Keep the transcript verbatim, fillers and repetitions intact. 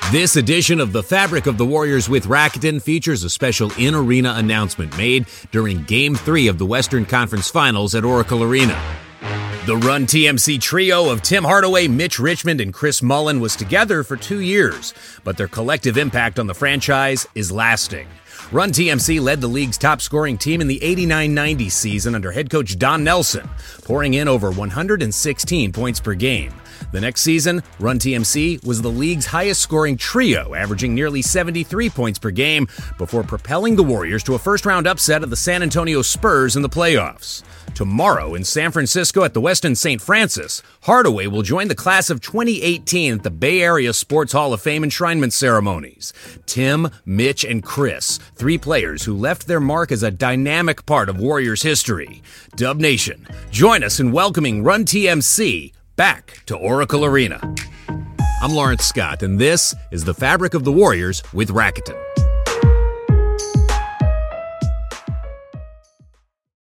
This edition of the Fabric of the Warriors with Rakuten features a special in-arena announcement made during Game three of the Western Conference Finals at Oracle Arena. The Run T M C trio of Tim Hardaway, Mitch Richmond, and Chris Mullin was together for two years, but their collective impact on the franchise is lasting. Run T M C led the league's top-scoring team in the eighty-nine ninety season under head coach Don Nelson, pouring in over one hundred sixteen points per game. The next season, Run T M C was the league's highest-scoring trio, averaging nearly seventy-three points per game, before propelling the Warriors to a first-round upset of the San Antonio Spurs in the playoffs. Tomorrow in San Francisco at the Westin Saint Francis, Hardaway will join the class of twenty eighteen at the Bay Area Sports Hall of Fame enshrinement ceremonies. Tim, Mitch, and Chris, three players who left their mark as a dynamic part of Warriors history. Dub Nation, join us in welcoming Run T M C back to Oracle Arena. I'm Lawrence Scott, and this is the Fabric of the Warriors with Rakuten.